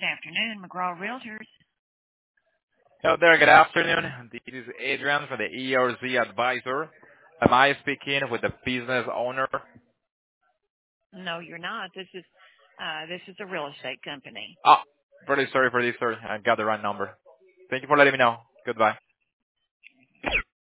afternoon, McGraw Realtors. Hello there, good afternoon. This is Adrian from the ERZ Advisor. Am I speaking with the business owner? No, you're not. This is a real estate company. Oh, very sorry for this, sir. I got the wrong number. Thank you for letting me know. Goodbye.